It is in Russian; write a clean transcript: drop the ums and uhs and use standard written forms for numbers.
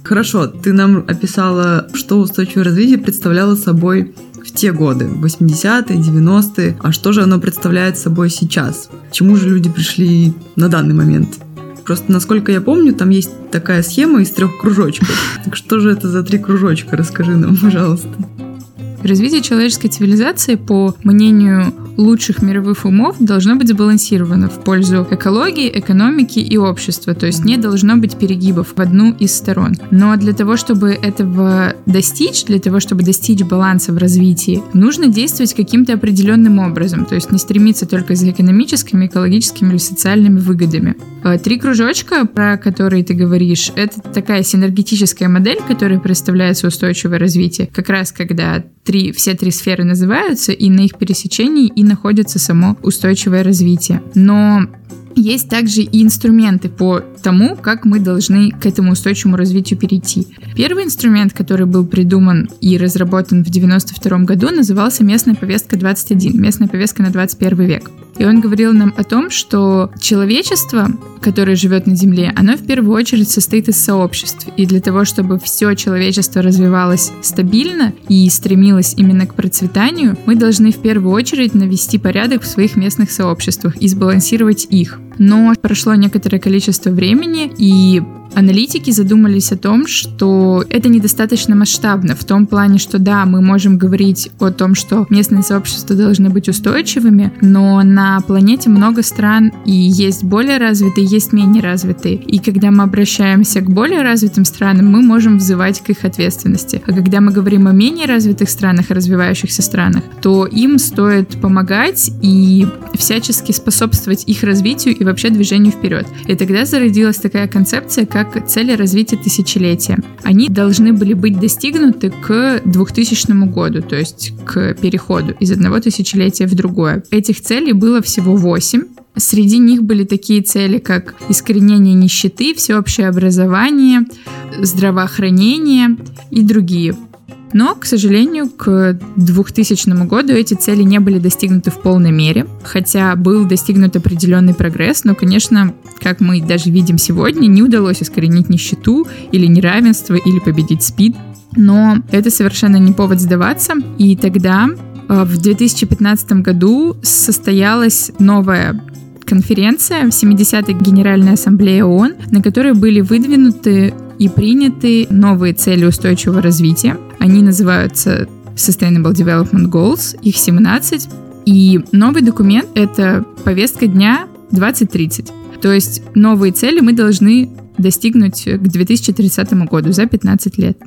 Хорошо, ты нам описала, что устойчивое развитие представляло собой в те годы, 80-е, 90-е. А что же оно представляет собой сейчас? К чему же люди пришли на данный момент? Просто, насколько я помню, там есть такая схема из 3 кружочков. Так что же это за 3 кружочка? Расскажи нам, пожалуйста. Развитие человеческой цивилизации, по мнению лучших мировых умов, должно быть сбалансировано в пользу экологии, экономики и общества, то есть не должно быть перегибов в одну из сторон. Но для того, чтобы этого достичь, для того, чтобы достичь баланса в развитии, нужно действовать каким-то определенным образом, то есть не стремиться только за экономическими, экологическими или социальными выгодами. 3 кружочка, про которые ты говоришь, это такая синергетическая модель, которая представляется устойчивое развитие, как раз когда все 3 сферы называются, и на их пересечении и находится само устойчивое развитие. Но есть также и инструменты по тому, как мы должны к этому устойчивому развитию перейти. Первый инструмент, который был придуман и разработан в 1992 году, назывался «Местная повестка 21», местная повестка на 21 век. И он говорил нам о том, что человечество, которое живет на Земле, оно в первую очередь состоит из сообществ. И для того, чтобы все человечество развивалось стабильно и стремилось именно к процветанию, мы должны в первую очередь навести порядок в своих местных сообществах и сбалансировать их. Но прошло некоторое количество времени, и аналитики задумались о том, что это недостаточно масштабно, в том плане, что да, мы можем говорить о том, что местные сообщества должны быть устойчивыми, но на планете много стран, и есть более развитые, есть менее развитые. И когда мы обращаемся к более развитым странам, мы можем взывать к их ответственности. А когда мы говорим о менее развитых странах, о развивающихся странах, то им стоит помогать и всячески способствовать их развитию и вообще движению вперед. И тогда зародилась такая концепция, как цели развития тысячелетия. Они должны были быть достигнуты к 2000 году, то есть к переходу из одного тысячелетия в другое. Этих целей было всего 8. Среди них были такие цели, как искоренение нищеты, всеобщее образование, здравоохранение и другие. Но, к сожалению, к 2000 году эти цели не были достигнуты в полной мере, хотя был достигнут определенный прогресс, но, конечно, как мы даже видим сегодня, не удалось искоренить нищету или неравенство, или победить СПИД. Но это совершенно не повод сдаваться, и тогда, в 2015 году, состоялась новая конференция, 70-я Генеральная Ассамблея ООН, на которой были выдвинуты и приняты новые цели устойчивого развития. Они называются Sustainable Development Goals, их 17. И новый документ — это повестка дня 2030. То есть новые цели мы должны достигнуть к 2030 году за 15 лет.